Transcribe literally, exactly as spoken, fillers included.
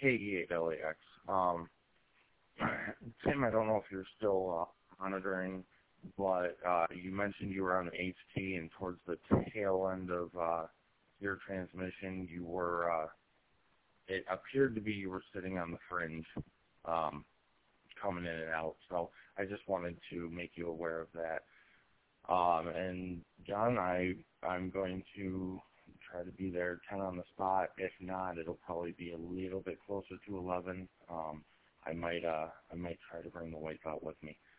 K E eight L A X. Um, Tim, I don't know if you're still uh, monitoring, but uh, you mentioned you were on the H T, and towards the tail end of uh, your transmission, you were, uh, it appeared to be you were sitting on the fringe, um, coming in and out. So I just wanted to make you aware of that. Um, and John, I, I'm going to try to be there ten on the spot. If not, it'll probably be a little bit closer to eleven. Um, I might, uh, I might try to bring the wife out with me.